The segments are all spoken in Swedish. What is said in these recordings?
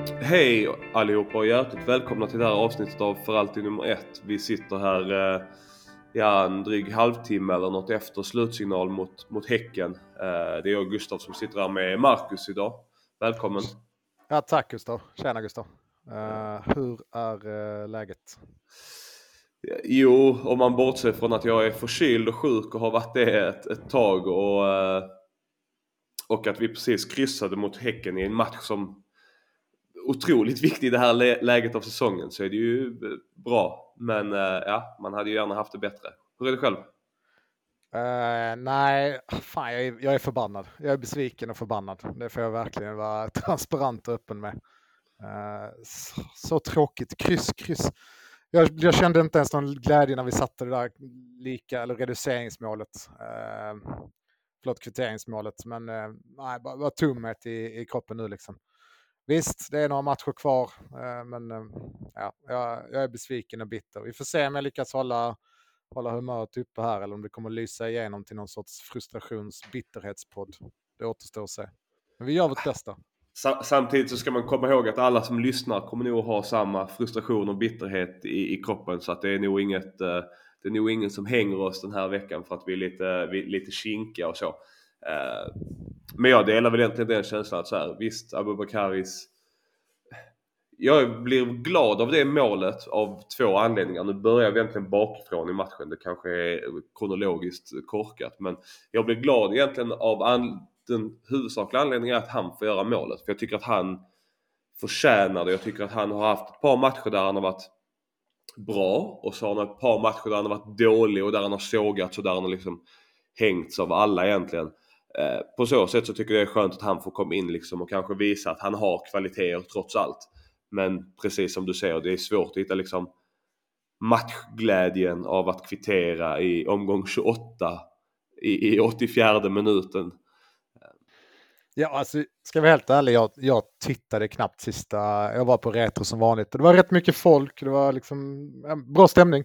Hej allihopa och hjärtligt välkomna till det här avsnittet av För alltid nummer 1. Vi sitter här en dryg halvtimme eller något efter slutsignal mot Häcken. Det är jag och Gustav som sitter här med Marcus idag. Välkommen. Ja, tack Gustav. Tjena Gustav. Hur är läget? Jo, om man bortser från att jag är förkyld och sjuk och har varit det ett tag och att vi precis kryssade mot Häcken i en match som otroligt viktig i det här läget av säsongen, så är det ju bra. Men man hade ju gärna haft det bättre. Hur är det själv? Nej, fan, jag är förbannad. Jag är besviken och förbannad. Det får jag verkligen vara transparent och öppen med. Så tråkigt. Kryss. Jag kände inte ens någon glädje när vi satte det där reduceringsmålet. Kvitteringsmålet. Men nej, bara tomhet i kroppen nu liksom. Visst, det är några matcher kvar, men jag är besviken och bitter. Vi får se om jag lyckas hålla humöret uppe här eller om det kommer lysa igenom till någon sorts frustrations-bitterhetspodd. Det återstår att se. Men vi gör vårt bästa. Samtidigt så ska man komma ihåg att alla som lyssnar kommer nog ha samma frustration och bitterhet i kroppen, så att det är nog ingen som hänger oss den här veckan för att vi är lite kinkiga och så. Men jag delar väl egentligen den känslan att så här, visst, Abubakaris, jag blir glad av det målet av två anledningar. Nu börjar vi egentligen bakifrån i matchen. Det kanske är kronologiskt korkat, men jag blir glad egentligen av den huvudsakliga anledningen är att han får göra målet. För jag tycker att han förtjänar det. Jag tycker att han har haft ett par matcher där han har varit bra, och så har han ett par matcher där han har varit dålig och där han har sågats och där han har liksom hängts av alla egentligen. På så sätt så tycker jag det är skönt att han får komma in liksom och kanske visa att han har kvaliteter trots allt. Men precis som du säger, det är svårt att hitta liksom matchglädjen av att kvittera i omgång 28 i 84:e minuten. Ja, alltså, ska jag vara helt ärlig, jag tittade knappt sista. Jag var på retro som vanligt. Det var rätt mycket folk, det var liksom bra stämning.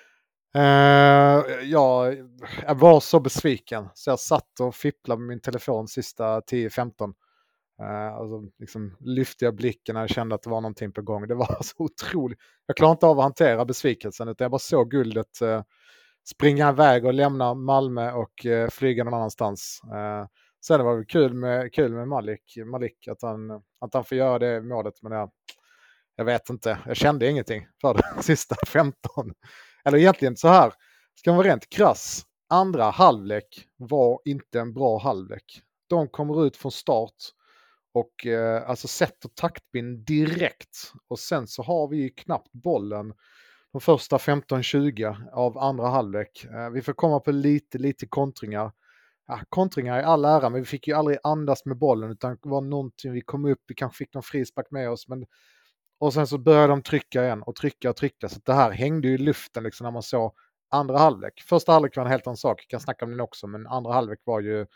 Jag var så besviken så jag satt och fipplade med min telefon sista 10-15. Alltså, liksom, lyfte jag blicken när jag kände att det var någonting på gång. Det var så otroligt. Jag klarade inte av att hantera besvikelsen, utan jag bara såg guldet springa iväg och lämna Malmö och flyga någon annanstans. Sen var det kul med Malik att han får göra det målet, men jag vet inte. Jag kände ingenting för det sista 15. Eller egentligen så här, ska man vara rent krass. Andra halvlek var inte en bra halvlek. De kommer ut från start och alltså sätter taktbind direkt. Och sen så har vi knappt bollen de första 15-20 av andra halvlek. Vi får komma på lite kontringar. Ja, kontringar i all ära, men vi fick ju aldrig andas med bollen, utan det var någonting vi kom upp, vi kanske fick någon frispark med oss, men och sen så började de trycka igen och trycka, så det här hängde ju i luften liksom när man såg andra halvlek. Första halvlek var en helt annan sak, jag kan snacka om den också, men andra halvlek var ju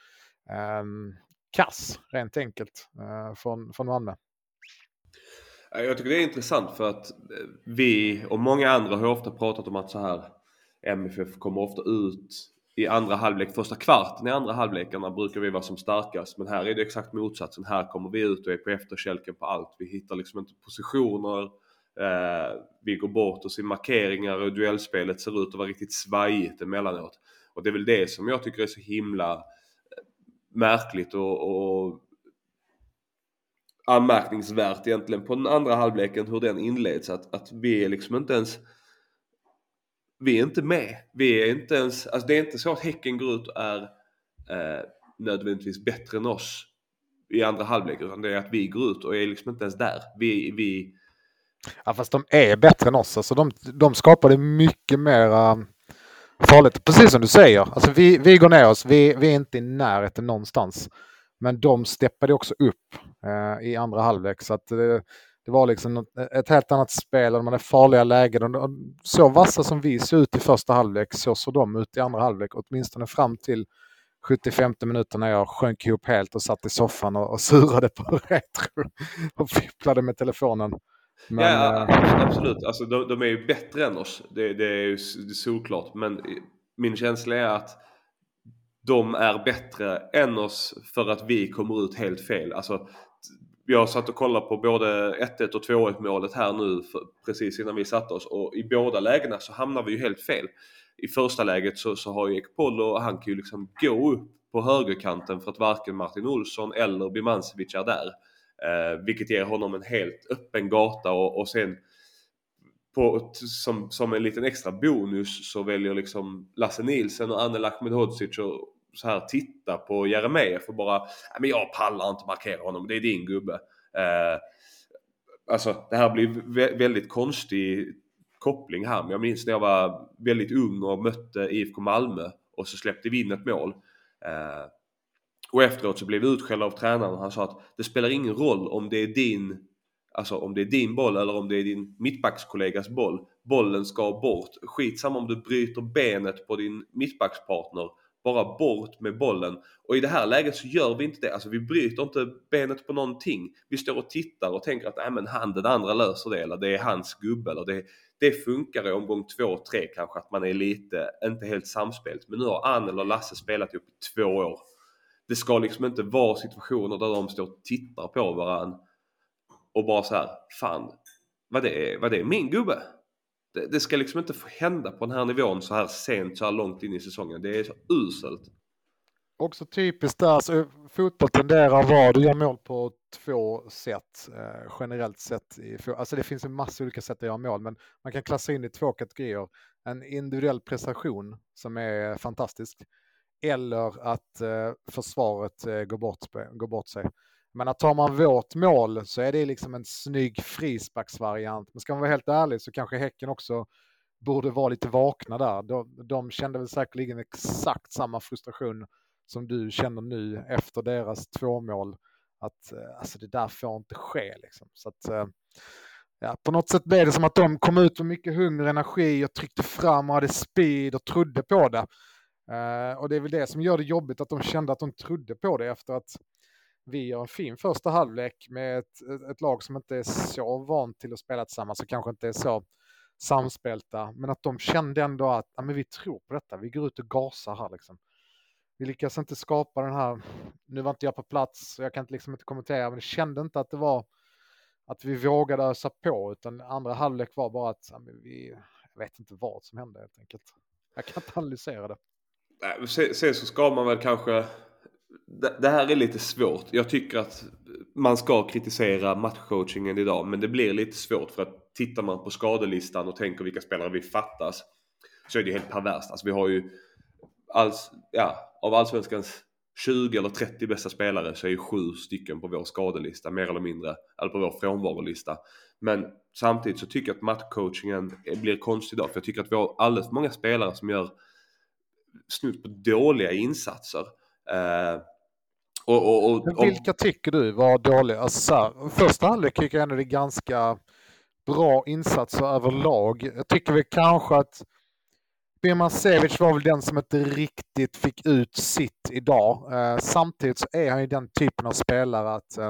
kass, rent enkelt, från Malmö. Jag tycker det är intressant för att vi och många andra har ofta pratat om att så här MFF kommer ofta ut i andra halvlek, första kvarten i andra halvlekarna brukar vi vara som starkast, men här är det exakt motsatsen. Här kommer vi ut och är på efterkälken på allt. Vi hittar liksom inte positioner, vi går bort och ser markeringar och duellspelet ser ut att vara riktigt svajigt emellanåt. Och det är väl det som jag tycker är så himla märkligt och anmärkningsvärt egentligen på den andra halvleken, hur den inleds, att vi är liksom inte ens, vi är inte med. Vi är inte ens, alltså det är inte så att Häcken går ut och är nödvändigtvis bättre än oss i andra halvlek, utan det är att vi går ut och är liksom inte ens där. Vi... Ja, fast de är bättre än oss. Alltså de skapade mycket mer farligt. Precis som du säger. Alltså vi går ner oss. Vi är inte i närheten någonstans. Men de steppade också upp i andra halvlek. Så att det var liksom ett helt annat spel. De hade farliga lägen. Så vassa som vi såg ut i första halvlek, så såg de ut i andra halvlek. Åtminstone fram till 75 minuter när jag sjönk ihop helt och satt i soffan och surade på retro och fipplade med telefonen. Men, ja, absolut. Alltså, de är ju bättre än oss. Det är ju såklart. Men min känsla är att de är bättre än oss för att vi kommer ut helt fel. Alltså, jag satt och kollade på både 1-1 och 2-1 målet här nu precis innan vi satte oss, och i båda lägena så hamnar vi ju helt fel. I första läget så har ju Ekpolo, han kan ju liksom gå upp på högerkanten för att varken Martin Olsson eller Birmancevic är där. Vilket ger honom en helt öppen gata, och sen som en liten extra bonus så väljer liksom Lasse Nilsen och Anel Ahmedhodzic och så här titta på Jeremejeff och bara, men jag pallar inte markera honom, det är din gubbe. Alltså det här blir väldigt konstig koppling här, men jag minns när jag var väldigt ung och mötte IFK Malmö och så släppte vi in ett mål. Och efteråt så blev vi utskälld av tränaren och han sa att det spelar ingen roll om det är din boll eller om det är din mittbackskollegas boll. Bollen ska bort. Skitsamma om du bryter benet på din mittbackspartner. Bara bort med bollen. Och i det här läget så gör vi inte det. Alltså vi bryter inte benet på någonting. Vi står och tittar och tänker att den andra löser det. Eller det är hans gubbe. Eller det funkar i omgång 2-3 kanske. Att man är lite, inte helt samspelt. Men nu har Anel och Lasse spelat upp i 2 år. Det ska liksom inte vara situationer där de står och tittar på varandra och bara så här, fan, vad det är min gubbe. Det ska liksom inte få hända på den här nivån så här sent, så här långt in i säsongen. Det är så uselt. Också typiskt där, så fotboll tenderar att vara, du gör mål på 2 sätt generellt sett. Alltså det finns en massa olika sätt att göra mål, men man kan klassa in i 2 kategorier. En individuell prestation som är fantastisk, eller att försvaret går bort sig. Men tar man vårt mål så är det liksom en snygg frisparksvariant. Men ska man vara helt ärlig så kanske Häcken också borde vara lite vakna där. De kände väl säkerligen exakt samma frustration som du känner nu efter deras 2 mål. Att alltså det där får inte ske liksom. Så att på något sätt blev det som att de kom ut med mycket hunger och energi och tryckte fram och hade speed och trodde på det. Och det är väl det som gör det jobbigt, att de kände att de trodde på det efter att vi gör en fin första halvlek med ett lag som inte är så vant till att spela tillsammans och kanske inte är så samspelta, men att de kände ändå att men vi tror på detta, vi går ut och gasar här liksom. Vi lyckas inte skapa den här, nu var inte jag på plats så jag kan liksom inte kommentera, men det kände inte att det var att vi vågade ösa på, utan andra halvlek var bara att jag vet inte vad som hände helt enkelt. Jag kan inte analysera det. Sen så ska man väl kanske, det här är lite svårt. Jag tycker att man ska kritisera matchcoachingen idag, men det blir lite svårt för att tittar man på skadelistan och tänker vilka spelare vi fattas, så är det helt perverst. Alltså vi har ju av allsvenskans 20 eller 30 bästa spelare så är ju 7 stycken på vår skadelista mer eller mindre, eller på vår frånvarolista. Men samtidigt så tycker jag att matchcoachingen blir konstig idag, för jag tycker att vi har alldeles för många spelare som gör snutt på dåliga insatser. Vilka tycker du var dåliga? Alltså, första halvlek tycker jag ändå det är ganska bra insatser överlag. Jag tycker väl kanske att Birmancevic var väl den som inte riktigt fick ut sitt idag. Samtidigt så är han ju den typen av spelare att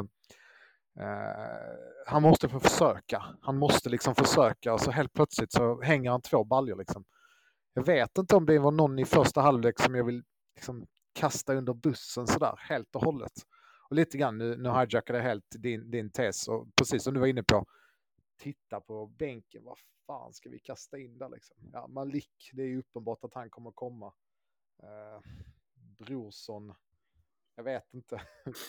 han måste få försöka. Han måste liksom försöka, och så helt plötsligt så hänger han 2 baljor liksom. Jag vet inte om det var någon i första halvlek som jag vill liksom kasta under bussen sådär helt och hållet. Och lite grann, nu hijackade jag helt din tes, och precis som du var inne på, titta på bänken, vad fan ska vi kasta in där liksom? Ja, Malik, det är ju uppenbart att han kommer komma. Brorsson, jag vet inte.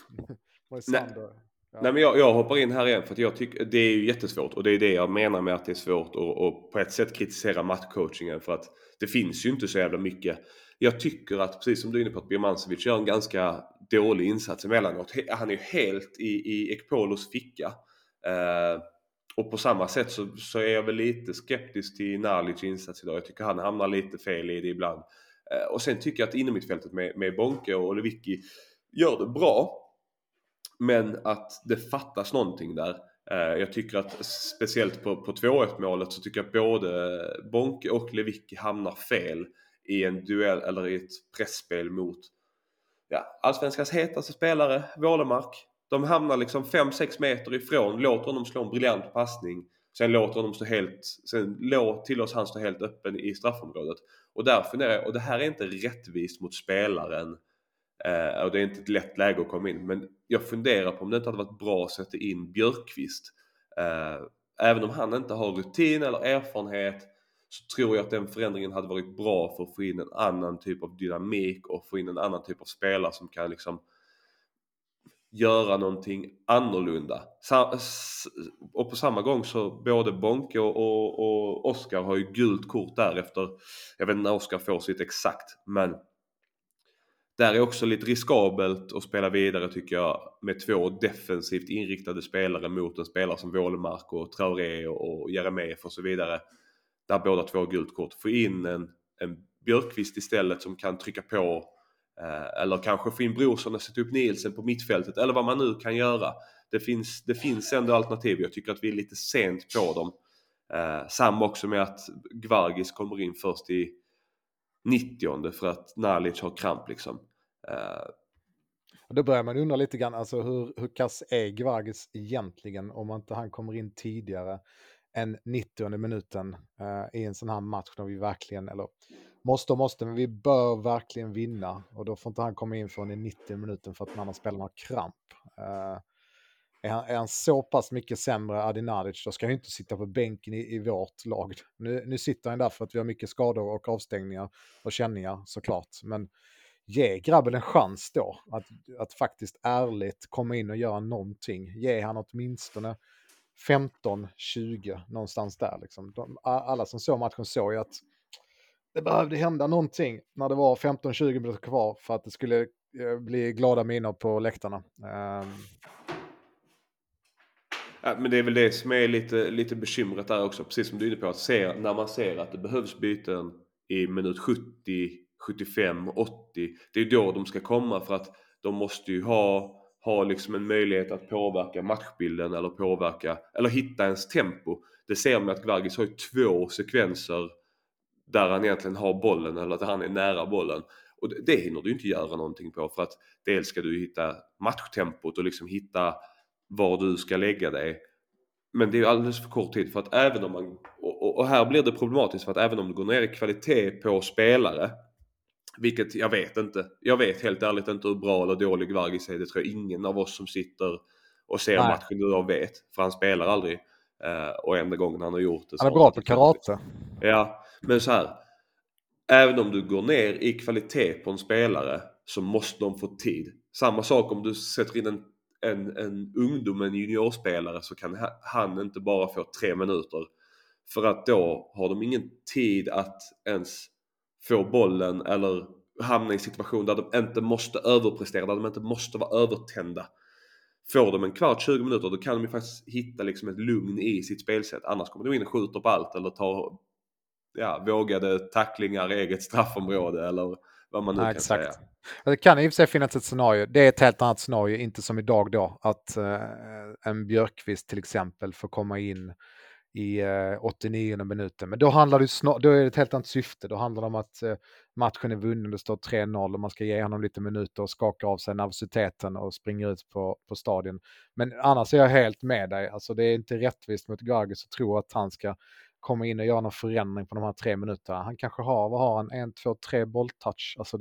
Nej, men jag hoppar in här igen för att jag tycker det är ju jättesvårt, och det är det jag menar med att det är svårt och på ett sätt kritisera matchcoachingen, för att det finns ju inte så jävla mycket. Jag tycker att, precis som du är inne på, att Birmancevic gör en ganska dålig insats emellanåt. Han är ju helt i Ekpolos ficka. Och på samma sätt så är jag väl lite skeptisk till Nalic insats idag. Jag tycker han hamnar lite fel i det ibland. Och sen tycker jag att inom mittfältet med Bonke och Lewicki gör det bra. Men att det fattas någonting där. Jag tycker att speciellt på 2-1 målet så tycker jag att både Bonke och Lewicki hamnar fel i en duell eller i ett pressspel mot allsvenskans hetaste spelare, Wålemark. De hamnar liksom 5-6 meter ifrån, låter honom slå en briljant passning. Sen låter honom tillåts han stå helt öppen i straffområdet. Och därför och det här är inte rättvist mot spelaren Och det är inte ett lätt läge att komma in. Men jag funderar på om det inte hade varit bra att sätta in Björkqvist. Även om han inte har rutin eller erfarenhet, så tror jag att den förändringen hade varit bra för att få in en annan typ av dynamik och få in en annan typ av spelare som kan liksom göra någonting annorlunda. Och på samma gång så både Bonke och Oskar har ju gult kort där efter, jag vet inte när Oskar får sitt exakt, men där är också lite riskabelt att spela vidare tycker jag, med två defensivt inriktade spelare mot en spelare som Wålemark och Traoré och Jeremejeff och så vidare. Där båda två har gult kort. Få in en Björkqvist istället som kan trycka på, eller kanske få in Brorsson och sätta upp Nielsen på mittfältet, eller vad man nu kan göra. Det finns ändå alternativ. Jag tycker att vi är lite sent på dem. Samma också med att Gvargis kommer in först i 90:e för att Nalic har kramp liksom. Då börjar man undra lite grann, alltså hur kass är Gvargis egentligen om inte han kommer in tidigare än 90:e minuten i en sån här match när vi verkligen, eller måste, men vi bör verkligen vinna, och då får inte han komma in från i 90 minuten för att den andra spelarna har kramp. Är han så pass mycket sämre, Adi Nadic, då ska han ju inte sitta på bänken i vårt lag. Nu sitter han där för att vi har mycket skador och avstängningar och känningar såklart, men ge grabben en chans då att faktiskt ärligt komma in och göra någonting. Ge han åtminstone 15-20 någonstans där liksom. Alla som såg matchen såg ju att det behövde hända någonting när det var 15-20 minuter kvar för att det skulle bli glada miner på läktarna. Ja, men det är väl det som är lite bekymret där också, precis som du är inne på, att när man ser att det behövs byten i minut 70, 75, 80, det är då de ska komma, för att de måste ju ha liksom en möjlighet att påverka matchbilden eller hitta ens tempo. Det ser man att Gvargis har ju 2 sekvenser där han egentligen har bollen eller att han är nära bollen. Och det hinner du inte göra någonting på, för att dels ska du hitta matchtempot och liksom hitta var du ska lägga dig. Men det är alldeles för kort tid för att även om man, och här blir det problematiskt, för att även om du går ner i kvalitet på spelare, vilket jag vet helt ärligt inte hur bra eller dålig Gvargis är, det tror jag ingen av oss som sitter och ser matchen idag vet, för han spelar aldrig, och enda gången han har gjort det så han är bra på karate. Ja, men så här, även om du går ner i kvalitet på en spelare så måste de få tid. Samma sak om du sätter in en ungdom, en juniorspelare, så kan han inte bara få 3 minuter. För att då har de ingen tid att ens få bollen eller hamna i en situation där de inte måste överprestera, där de inte måste vara övertända. Får de en kvart, 20 minuter, då kan de ju faktiskt hitta liksom ett lugn i sitt spelsätt. Annars kommer de in och skjuter på allt eller tar vågade tacklingar i eget straffområde eller vad man nu kan säga. Det kan i och för sig finnas ett scenario. Det är ett helt annat scenario, inte som idag då, att en Björkqvist till exempel får komma in i 89 minuten. Men då handlar det då är det ett helt annat syfte. Då handlar det om att matchen är vunnen, det står 3-0 och man ska ge honom lite minuter och skaka av sig nervositeten och springa ut på stadion. Men annars är jag helt med dig. Alltså det är inte rättvist mot Gvargis att tro att han ska komma in och göra någon förändring på de här 3 minuterna. Han kanske har han? 1, 2, 3 bolltouch. Alltså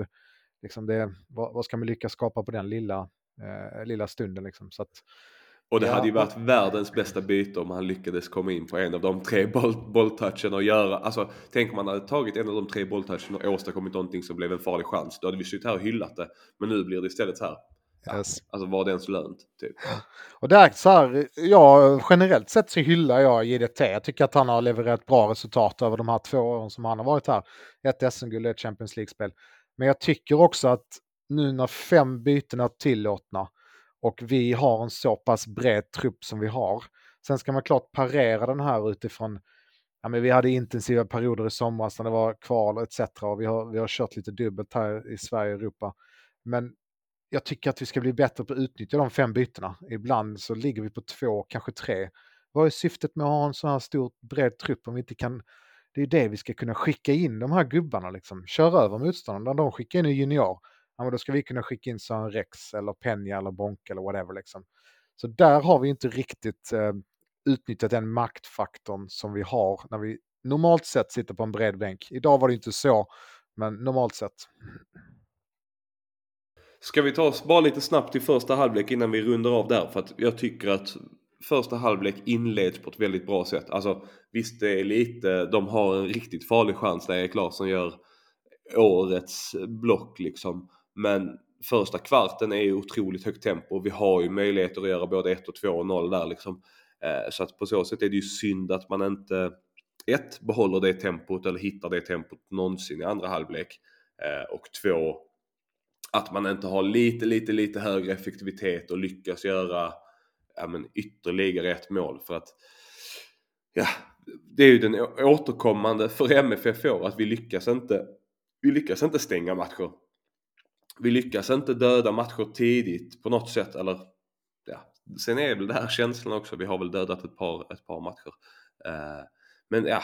vad ska man lyckas skapa på den lilla stunden liksom. Så att, och det hade ju varit världens bästa byte om han lyckades komma in på en av de 3 bolltouchen och göra, alltså tänk om man hade tagit en av de 3 bolltouchen och åstadkommit någonting som blev en farlig chans, då hade vi suttit här och hyllat det. Men nu blir det istället så här. Yes. Alltså var det ens lönt typ. Och där så här, generellt sett så hyllar jag JDT. Jag tycker att han har levererat bra resultat över de här 2 åren som han har varit här. Ett SM-guld och ett Champions League-spel. Men jag tycker också att nu när 5 byten är tillåtna och vi har en så pass bred trupp som vi har. Sen ska man klart parera den här utifrån, men vi hade intensiva perioder i somras när det var kval etc. Och vi har kört lite dubbelt här i Sverige och Europa. Men jag tycker att vi ska bli bättre på att utnyttja de 5 bytena. Ibland så ligger vi på 2, kanske 3. Vad är syftet med att ha en så här stor bred trupp om vi inte kan? Det är det vi ska kunna skicka in de här gubbarna liksom. Kör över motståndarna. När de skickar in en junior, men då ska vi kunna skicka in Sören Rex eller Penja eller Bonk eller whatever liksom. Så där har vi inte riktigt utnyttjat den maktfaktorn som vi har när vi normalt sett sitter på en bred bänk. Idag var det inte så, men normalt sett. Ska vi ta oss bara lite snabbt till första halvlek innan vi rundar av där? För att jag tycker att första halvlek inleds på ett väldigt bra sätt. Alltså visst, det är lite, de har en riktigt farlig chans där Erik Larsson gör årets block liksom. Men första kvarten är ju otroligt högt tempo. Vi har ju möjligheter att göra både 1 och 2 och 0 där liksom. Så att på så sätt är det ju synd att man inte behåller det tempot eller hittar det tempot någonsin i andra halvlek. Och 2, att man inte har lite högre effektivitet och lyckas göra ytterligare ett mål. För att det är ju den återkommande för MFF år att vi lyckas inte stänga matcher. Vi lyckas inte döda matcher tidigt på något sätt. Eller, sen är väl det här känslan också. Vi har väl dödat ett par matcher. Men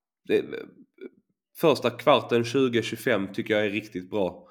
första kvarten 20-25 tycker jag är riktigt bra.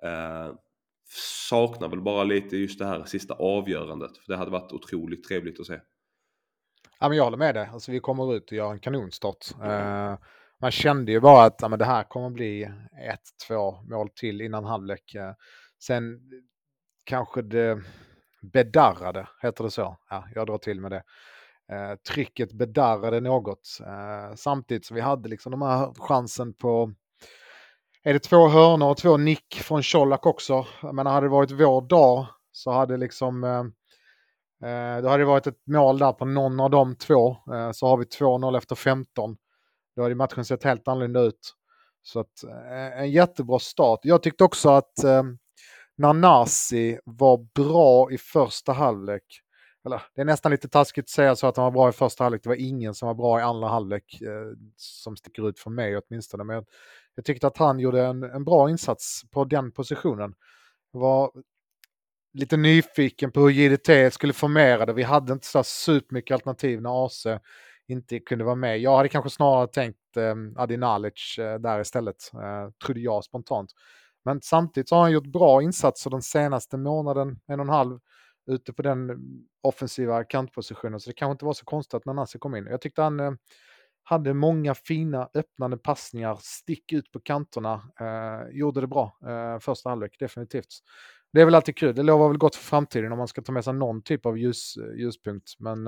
Saknar väl bara lite just det här sista avgörandet. För det hade varit otroligt trevligt att se. Ja, men jag håller med dig. Alltså, vi kommer ut och gör en kanonstart. Man kände ju bara att det här kommer bli 1-2 mål till innan halvlek. Sen kanske det bedarrade, heter det så? Ja, jag drar till med det. Trycket bedarrade något. Samtidigt som vi hade liksom de här chansen på... Är det 2 hörnor och 2 nick från Colak också? Men hade det varit vår dag så hade liksom... Då hade det varit ett mål där på någon av de 2. Så har vi 2-0 efter 15. Då hade matchen sett helt annorlunda ut. Så att, en jättebra start. Jag tyckte också att Nanasi var bra i första halvlek. Eller, det är nästan lite taskigt att säga så att han var bra i första halvlek. Det var ingen som var bra i andra halvlek som sticker ut för mig åtminstone. Men jag tyckte att han gjorde en bra insats på den positionen. Jag var lite nyfiken på hur JDT skulle formera det. Vi hade inte så supermycket alternativ när AC inte kunde vara med. Jag hade kanske snarare tänkt Adi Nalic där istället, trodde jag spontant. Men samtidigt så har han gjort bra insatser den senaste månaden, 1,5, ute på den offensiva kantpositionen. Så det kanske inte var så konstigt att Nanasi kom in. Jag tyckte han hade många fina öppnande passningar, stick ut på kanterna, gjorde det bra första halvlek, definitivt. Det är väl alltid kul, det lovar väl gott för framtiden om man ska ta med sig någon typ av ljuspunkt, men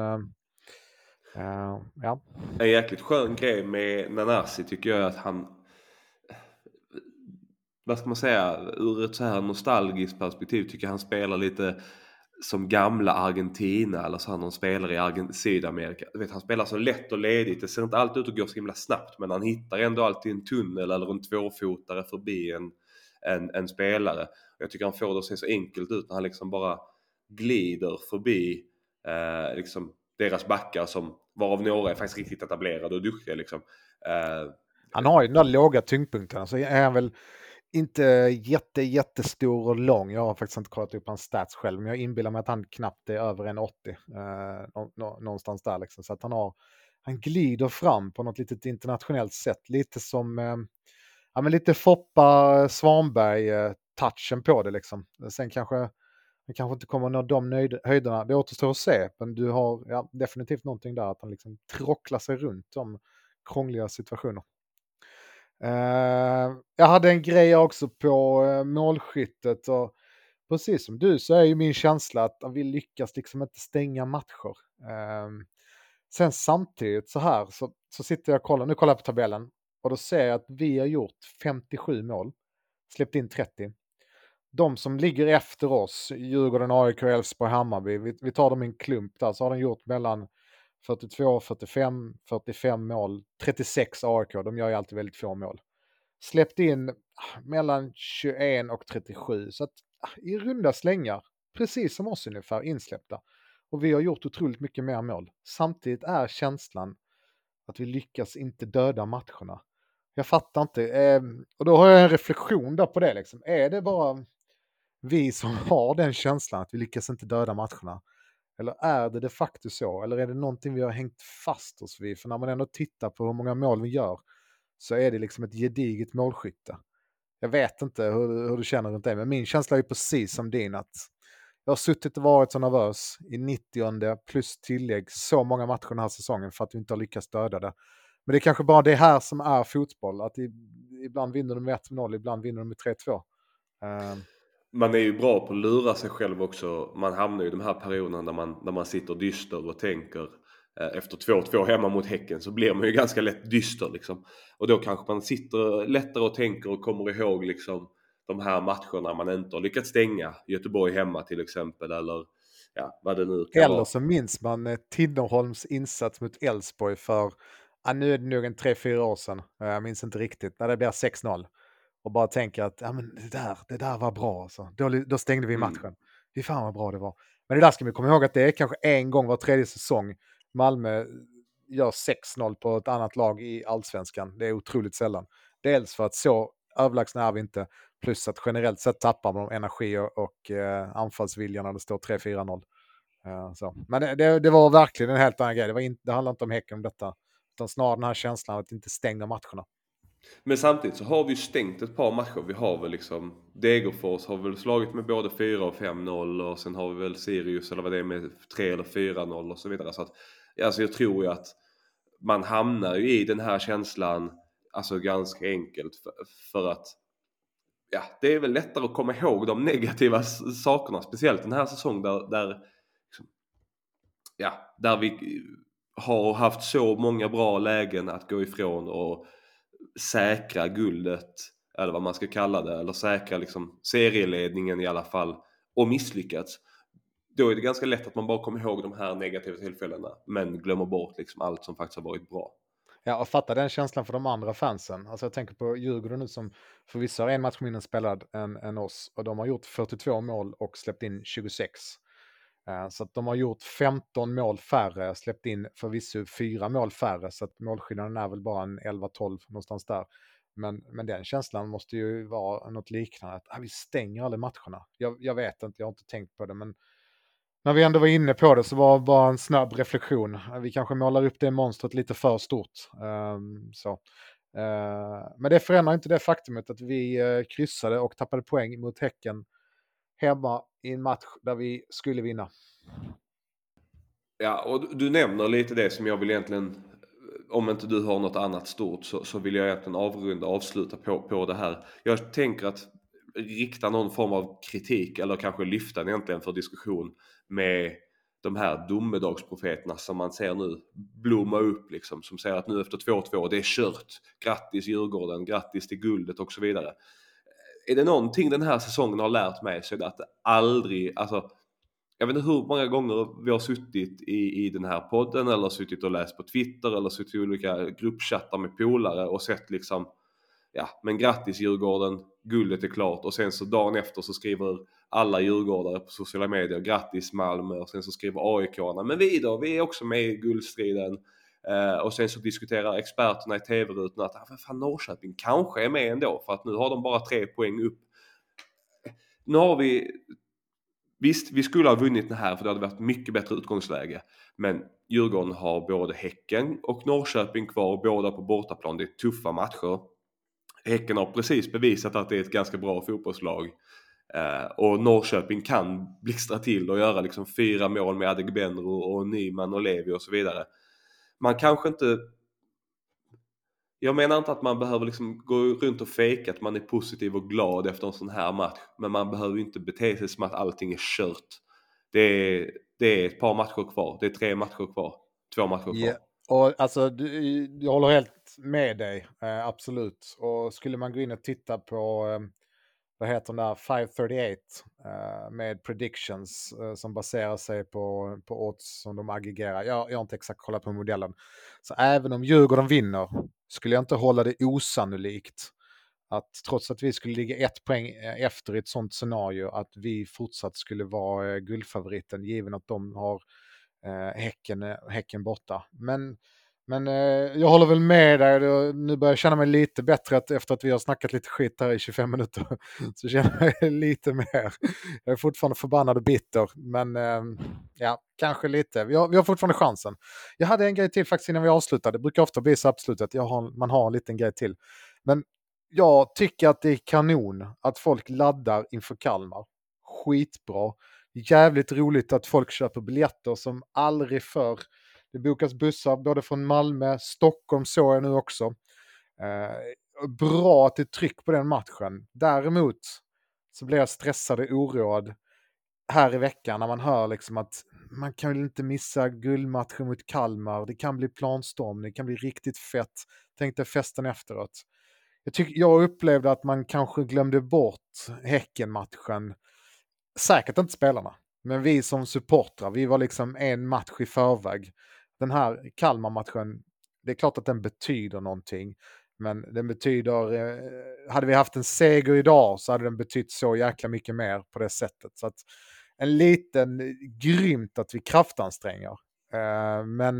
ja. En jäkligt skön grej med Nanasi tycker jag är att han, vad ska man säga, ur ett så här nostalgiskt perspektiv tycker jag han spelar lite som gamla Argentina eller så, han spelar i Sydamerika. Du vet, han spelar så lätt och ledigt. Det ser inte alltid ut att gå så himla snabbt, men han hittar ändå alltid en tunnel eller en tvåfotare förbi en spelare. Jag tycker han får det att se så enkelt ut när han liksom bara glider förbi liksom deras backar, som varav några är faktiskt riktigt etablerade och duktiga liksom. Han har ju den där låga tyngdpunkten, så är han väl inte jättestor och lång. Jag har faktiskt inte kollat upp hans stats själv, men jag inbillar mig att han knappt är över 1,80 någonstans där liksom. Så att han glider fram på något litet internationellt sätt, lite som men lite Foppa Svanberg-touchen på det liksom. Sen kanske inte kommer nå de höjderna, det återstår att se, men du har definitivt någonting där att han liksom tråcklar sig runt de krångliga situationer. Jag hade en grej också på målskyttet, och precis som du så är ju min känsla att vi lyckas liksom inte stänga matcher. Sen samtidigt så här så sitter jag och kollar, nu kollar jag på tabellen och då ser jag att vi har gjort 57 mål, släppt in 30. De som ligger efter oss, Djurgården, AIK, Elfsborg, Hammarby, vi tar dem i en klump där, så har de gjort mellan 42, 45, 45 mål, 36 AIK, de gör ju alltid väldigt få mål. Släppt in mellan 21 och 37, så att i runda slängar, precis som oss ungefär, insläppta. Och vi har gjort otroligt mycket mer mål. Samtidigt är känslan att vi lyckas inte döda matcherna. Jag fattar inte. Och då har jag en reflektion där på det. Liksom. Är det bara vi som har den känslan att vi lyckas inte döda matcherna? Eller är det de facto så? Eller är det någonting vi har hängt fast oss vid? För när man ändå tittar på hur många mål vi gör så är det liksom ett gediget målskytte. Jag vet inte hur du känner runt det, men min känsla är precis som din, att jag har suttit och varit så nervös i 90 plus tillägg så många matcher den här säsongen för att vi inte har lyckats döda det. Men det är kanske bara det här som är fotboll, att ibland vinner de med 1-0, ibland vinner de med 3-2. man är ju bra på att lura sig själv också. Man hamnar ju i de här perioderna där man sitter dyster och tänker efter 2-2 hemma mot Häcken så blir man ju ganska lätt dyster liksom. Och då kanske man sitter lättare och tänker och kommer ihåg liksom de här matcherna man inte har lyckats stänga. Göteborg hemma till exempel eller ja, vad det nu kan vara. Eller så minns man Tinnerholms insats mot Elfsborg för, nu är det nog en 3-4 år sedan, jag minns inte riktigt, när det blir 6-0. Och bara tänker att ja, men det där var bra. Alltså. Då stängde vi matchen. Fy fan vad bra det var. Men det där ska vi komma ihåg att det är kanske en gång var tredje säsong Malmö gör 6-0 på ett annat lag i allsvenskan. Det är otroligt sällan. Dels för att så överlägsna är vi inte. Plus att generellt sett tappar man energi och anfallsvilja när det står 3-4-0. Så. Men det var verkligen en helt annan grej. Det handlar inte om Häcken om detta. Utan snarare den här känslan av att inte stänga matcherna. Men samtidigt så har vi ju stängt ett par matcher. Vi har väl liksom Degerfors har väl slagit med både 4 och 5-0 och sen har vi väl Sirius eller vad det är med 3 eller 4-0 och så vidare. Så att, alltså jag tror ju att man hamnar ju i den här känslan alltså ganska enkelt för att ja, det är väl lättare att komma ihåg de negativa sakerna, speciellt den här säsongen där liksom, ja, där vi har haft så många bra lägen att gå ifrån och säkra guldet eller vad man ska kalla det, eller säkra liksom serieledningen i alla fall och misslyckats. Då är det ganska lätt att man bara kommer ihåg de här negativa tillfällena men glömmer bort liksom allt som faktiskt har varit bra. Ja, och fatta den känslan för de andra fansen. Alltså jag tänker på Djurgården nu som förvisso har en match mindre spelad än oss. Och de har gjort 42 mål och släppt in 26. Så att de har gjort 15 mål färre, släppt in förvisso 4 mål färre. Så att målskillnaden är väl bara en 11-12 någonstans där. Men den känslan måste ju vara något liknande. Att vi stänger alla matcherna. Jag vet inte, jag har inte tänkt på det. Men när vi ändå var inne på det så var bara en snabb reflektion. Vi kanske målar upp det monstret lite för stort. Men det förändrar inte det faktumet att vi kryssade och tappade poäng mot Häcken hemma i en match där vi skulle vinna. Ja, och du nämner lite det som jag vill egentligen, om inte du har något annat stort så vill jag egentligen avsluta på det här. Jag tänker att rikta någon form av kritik eller kanske lyfta den egentligen för diskussion med de här domedagsprofeterna som man ser nu blomma upp liksom, som säger att nu efter 2-2 det är kört, grattis Djurgården, grattis till guldet och så vidare. Är det någonting den här säsongen har lärt mig så är det att det aldrig, alltså jag vet inte hur många gånger vi har suttit i den här podden eller suttit och läst på Twitter eller suttit i olika gruppchattar med polare och sett liksom ja, men grattis Djurgården, guldet är klart och sen så dagen efter så skriver alla djurgårdare på sociala medier grattis Malmö och sen så skriver AIK-arna men vi är också med i guldstriden och sen så diskuterar experterna i tv-rutan att fan Norrköping kanske är med ändå för att nu har de bara 3 poäng upp. Nu har vi visst, vi skulle ha vunnit den här för det hade varit mycket bättre utgångsläge. Men Djurgården har både Häcken och Norrköping kvar, båda på bortaplan. Det är tuffa matcher. Häcken har precis bevisat att det är ett ganska bra fotbollslag. Och Norrköping kan blixtra till och göra liksom 4 mål med Adegbenro och Nyman och Levi och så vidare. Man kanske inte... Jag menar inte att man behöver liksom gå runt och fejka att man är positiv och glad efter en sån här match. Men man behöver inte bete sig som att allting är kört. Det är ett par matcher kvar. Det är 3 matcher kvar. 2 matcher kvar. Yeah. Och alltså, jag håller helt med dig, absolut. Och skulle man gå in och titta på, vad heter den där, 538 med predictions som baserar sig på odds som de aggregerar. Jag har inte exakt kollat på modellen. Så även om Djurgården vinner skulle jag inte hålla det osannolikt att trots att vi skulle ligga 1 poäng efter i ett sånt scenario att vi fortsatt skulle vara guldfavoriten given att de har Häcken borta. Men jag håller väl med där. Nu börjar jag känna mig lite bättre efter att vi har snackat lite skit här i 25 minuter. Så känner jag mig lite mer. Jag är fortfarande förbannad och bitter. Men ja, kanske lite. Vi har fortfarande chansen. Jag hade en grej till faktiskt innan vi avslutade. Det brukar ofta bli så absolut att man har en liten grej till. Men jag tycker att det är kanon att folk laddar inför Kalmar. Skitbra. Jävligt roligt att folk köper biljetter som aldrig förr. Det bokas bussar både från Malmö, Stockholm såg jag nu också. Bra att det är tryck på den matchen. Däremot så blir jag stressad och oroad här i veckan när man hör liksom att man kan väl inte missa guldmatchen mot Kalmar. Det kan bli planstorm, det kan bli riktigt fett. Tänkte festen efteråt. Jag upplevde att man kanske glömde bort Häcken-matchen. Säkert inte spelarna, men vi som supportrar, vi var liksom en match i förväg. Den här Kalmar-matchen, det är klart att den betyder någonting. Men den betyder, hade vi haft en seger idag så hade den betytt så jäkla mycket mer på det sättet. Så att en liten grymt att vi kraftanstränger. Men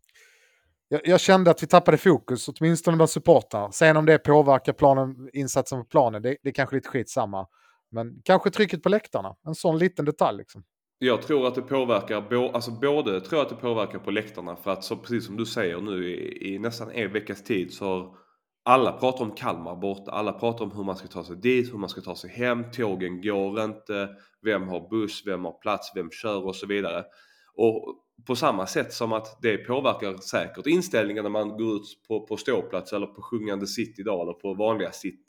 jag kände att vi tappade fokus, åtminstone bland supportrar. Sen om det påverkar insatsen på planen, det är kanske lite skitsamma. Men kanske trycket på läktarna, en sån liten detalj liksom. Jag tror att det påverkar, både tror jag att det påverkar på läktarna för att så precis som du säger nu i nästan en veckas tid så har alla pratar om Kalmar borta, alla pratar om hur man ska ta sig dit, hur man ska ta sig hem, tågen går inte, vem har buss, vem har plats, vem kör och så vidare. Och på samma sätt som att det påverkar säkert inställningen när man går ut på ståplats eller på sjungande sitt idag eller på vanliga sitt.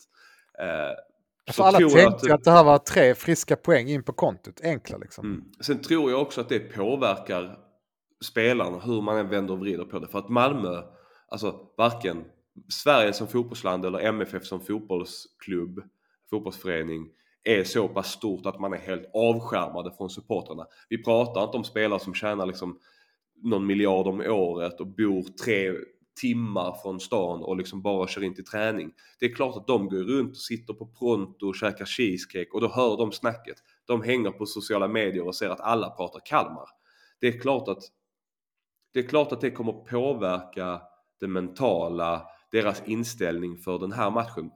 Så alla tänkte att det här var 3 friska poäng in på kontot, enkla liksom. Sen tror jag också att det påverkar spelarna hur man än vänder och vrider på det. För att Malmö, alltså varken Sverige som fotbollsland eller MFF som fotbollsklubb, fotbollsförening är så pass stort att man är helt avskärmade från supporterna. Vi pratar inte om spelare som tjänar liksom någon miljard om året och bor 3 timmar från stan och liksom bara kör in till träning. Det är klart att de går runt och sitter på Pronto och käkar cheesecake och då hör de snacket. De hänger på sociala medier och ser att alla pratar Kalmar. Det är klart att det kommer påverka det mentala, deras inställning för den här matchen.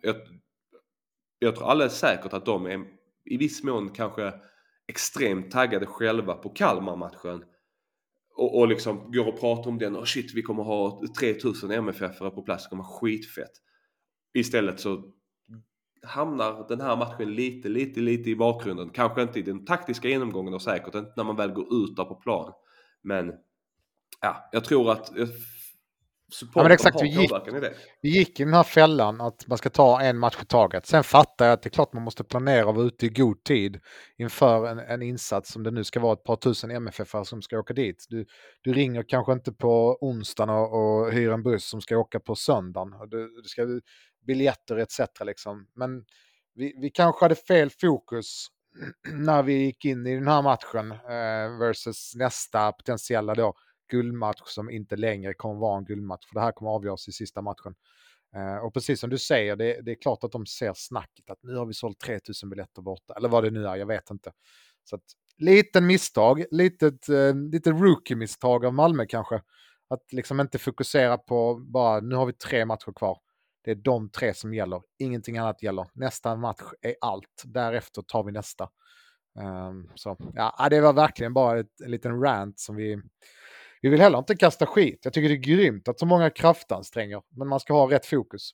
Jag tror alldeles säkert att de är i viss mån kanske extremt taggade själva på Kalmar-matchen. Och liksom går och pratar om den. Och shit, vi kommer ha 3000 MFF-are på plats. Det kommer skitfett. Istället så hamnar den här matchen lite i bakgrunden. Kanske inte i den taktiska genomgången och säkert inte när man väl går ut där på plan. Men ja, jag tror att supporten har påverkan i det. Vi gick i den här fällan att man ska ta en match i taget. Sen fattar jag att det är klart man måste planera och vara ute i god tid inför en insats som det nu ska vara ett par tusen MFF som ska åka dit. Du ringer kanske inte på onsdagen och hyr en buss som ska åka på söndagen. Du ska biljetter etc. liksom. Men vi kanske hade fel fokus när vi gick in i den här matchen versus nästa potentiella då guldmatch som inte längre kommer vara en guldmatch. För det här kommer avgöras i sista matchen. Och precis som du säger, det är klart att de ser snacket att nu har vi sålt 3000 biljetter borta. Eller vad det nu är, jag vet inte. Så att, liten misstag, lite rookie-misstag av Malmö kanske. Att liksom inte fokusera på bara, nu har vi 3 matcher kvar. Det är de 3 som gäller, ingenting annat gäller. Nästa match är allt, därefter tar vi nästa. Så ja, det var verkligen bara en liten rant som vi vill heller inte kasta skit. Jag tycker det är grymt att så många kraftanstränger, men man ska ha rätt fokus.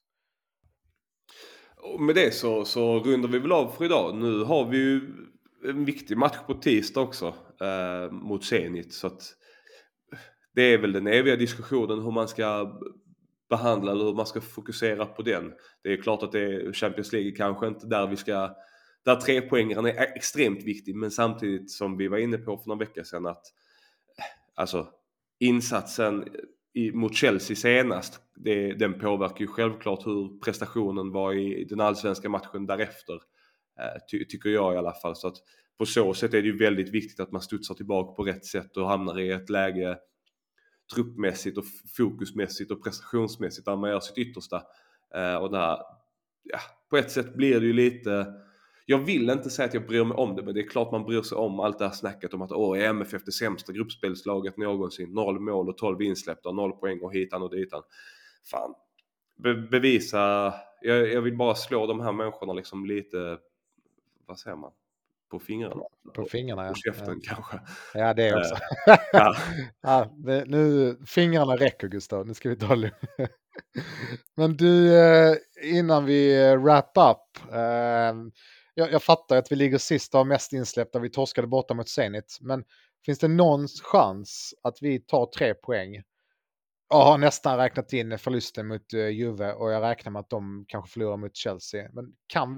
Och med det så rundar vi väl av för idag. Nu har vi ju en viktig match på tisdag också mot Zenit. Så att det är väl den eviga diskussionen hur man ska behandla eller hur man ska fokusera på den. Det är klart att det är Champions League kanske inte där 3-poängaren är extremt viktig, men samtidigt som vi var inne på för några veckor sedan att alltså insatsen mot Chelsea senast, den påverkar ju självklart hur prestationen var i den allsvenska matchen därefter, tycker jag i alla fall. Så att på så sätt är det ju väldigt viktigt att man studsar tillbaka på rätt sätt och hamnar i ett läge truppmässigt och fokusmässigt och prestationsmässigt där man gör sitt yttersta. Och där, ja, på ett sätt blir det ju lite, jag vill inte säga att jag bryr mig om det, men det är klart man bryr sig om allt det här snacket om att är MFF det sämsta gruppspelslaget någonsin, 0 mål och 12 insläppta, 0 poäng och hitan och ditan. Fan, bevisa, jag vill bara slå de här människorna liksom lite, vad säger man, på fingrarna. På fingrarna, ja. På käften kanske. Ja, det också. Ja. Ja, nu, fingrarna räcker, Gustav. Nu ska vi ta det. Men du, innan vi wrap up. Jag fattar att vi ligger sista och mest insläppta. Vi torskade borta mot Zenit. Men finns det någon chans att vi tar 3 poäng? Jag har nästan räknat in förlusten mot Juve och jag räknar med att de kanske förlorar mot Chelsea. Men kan vi?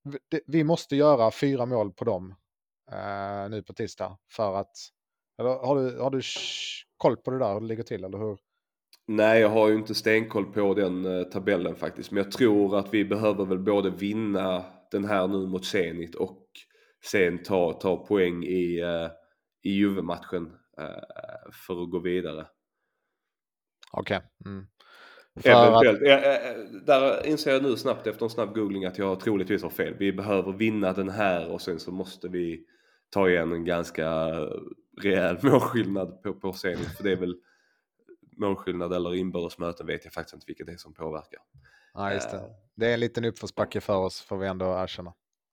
vi måste göra 4 mål på dem nu på tisdag för att... Eller har du koll på det där hur det ligger till, eller hur? Nej, jag har ju inte stenkoll på den tabellen faktiskt. Men jag tror att vi behöver väl både vinna den här nu mot Zenit och sen ta poäng i Juve-matchen för att gå vidare. Okej. Eventuellt. Där inser jag nu snabbt efter en snabb googling att jag troligtvis har fel. Vi behöver vinna den här och sen så måste vi ta igen en ganska rejäl målskillnad på Zenit. För det är väl målskillnad eller inbördesmöten, vet jag faktiskt inte vilket det är som påverkar. Ja, just det. Det är en liten uppförsbacke för oss, får vi ändå erkänna.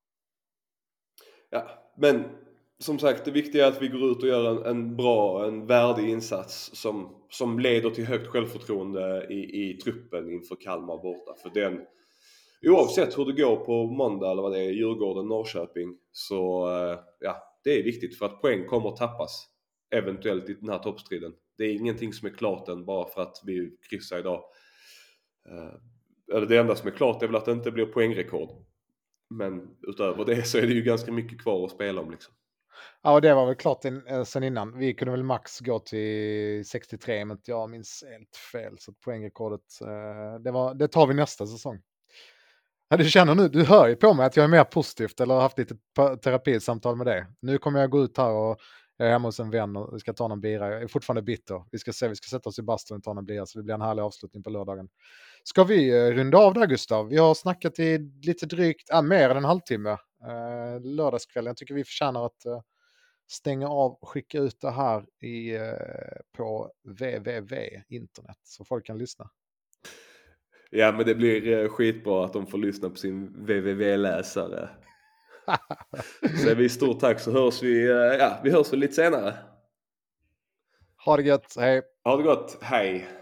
Ja, men som sagt, det viktiga är att vi går ut och gör en värdig insats som leder till högt självförtroende i truppen inför Kalmar borta. För den, oavsett hur det går på måndag eller vad det är, Djurgården, Norrköping, så ja, det är viktigt för att poäng kommer att tappas eventuellt i den här toppstriden. Det är ingenting som är klart än bara för att vi kryssar idag. Eller det enda som är klart är väl att det inte blir poängrekord. Men utöver det så är det ju ganska mycket kvar att spela om liksom. Ja, och det var väl klart sen innan. Vi kunde väl max gå till 63, men jag minns helt fel. Så poängrekordet, det tar vi nästa säsong. Ja, du känner nu, du hör ju på mig att jag är mer positivt eller har haft lite terapisamtal med det. Nu kommer jag gå ut här och jag är hemma hos en vän och vi ska ta någon bira. Jag är fortfarande bitter. Vi ska sätta oss i bastun och ta någon bira, så det blir en härlig avslutning på lördagen. Ska vi runda av där, Gustav? Vi har snackat i lite drygt, mer än en halvtimme. Lördagskväll. Jag tycker vi förtjänar att stänga av och skicka ut det här på www.internet så folk kan lyssna. Ja, men det blir skitbra att de får lyssna på sin www-läsare. Så vi stort tack, så hörs vi hörs väl lite senare. Ha det gött, hej! Ha det gott, hej!